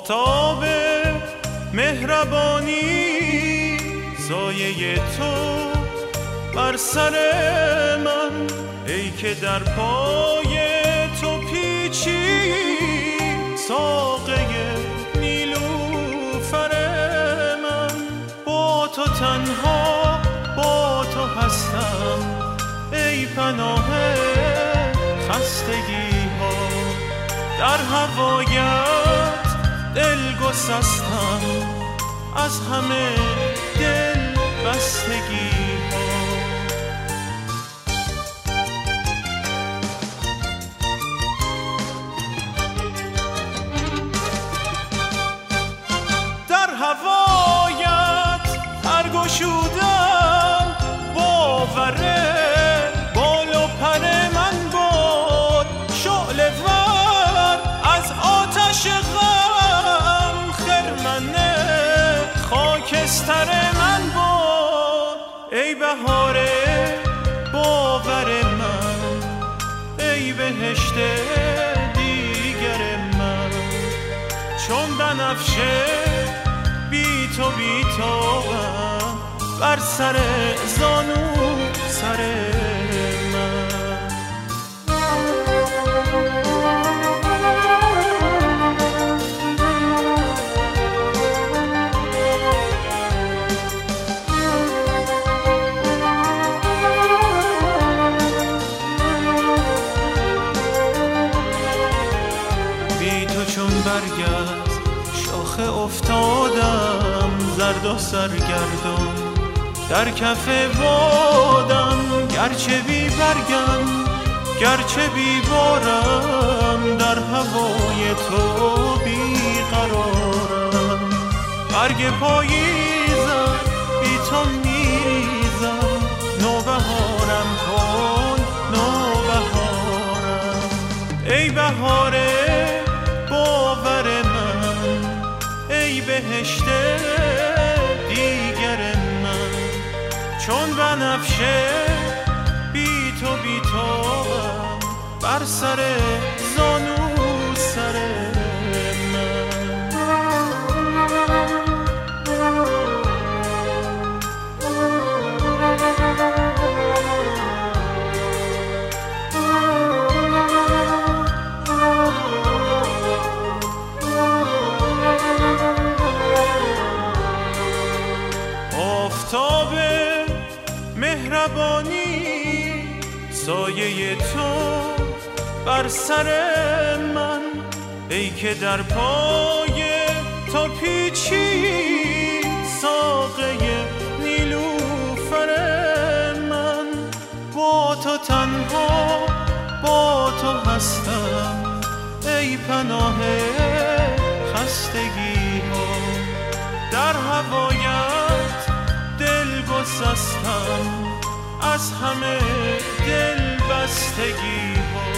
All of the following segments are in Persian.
آفتاب مهربانی سایه تو بر سر من، ای که در پای تو پیچی ساقه نیلوفر من. با تو تنها با تو هستم ای پناه خستگی ها، در هوایت دل گسستم از همه دل بستگی ها. در هوایت پرگشودم باوره بال و پر من بود، شعله ور از آتش غم خرمن خاکستر من بود. ای بهار باور من، ای بهشت دیگر من، چون بنفشه بی تو بی تو بر سر زانو سر من. بی تو چون برگرد شاخه افتادم، زرد و سرگردان در کف بادم، گرچه بی برگم گرچه بی بارم، در هوای تو بی قرارم. برگ پاییزم بی تو میریزم، نوبهارم کن نوبهارم. ای بهار باور من، ای بهشت دیگر من، چون بنفشه بی تو بی تو بر سر زانو سر من. آفتاب مهربانی سایه تو بر سر من، ای که در پای تو پیچی ساقه نیلوفر من. با تو تنها با تو هستم ای پناه خستگی ها، در هوایت دل گسستم از همه دل بستگی ها.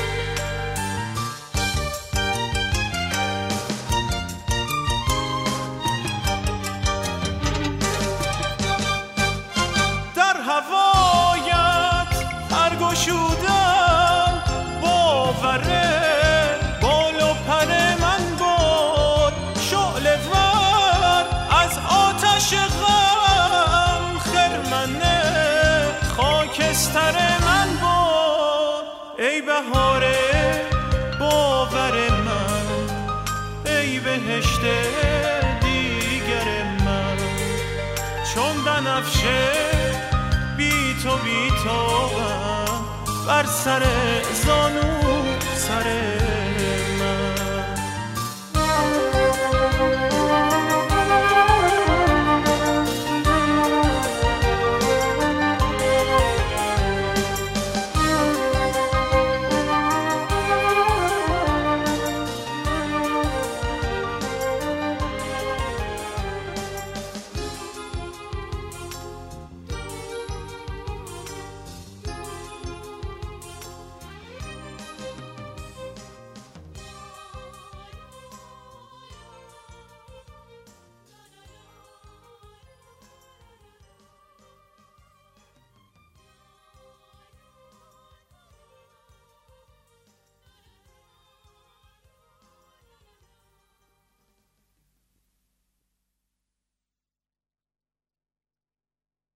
در هوایت پرگشودم باوره بال و پر من بود، شعله ور از آتش غم خرمن خاکستر من بود. ای بهار باور من، ای بهشت دیگر من، چون بنفشه بی تو بی تو بر سر زانو سر من.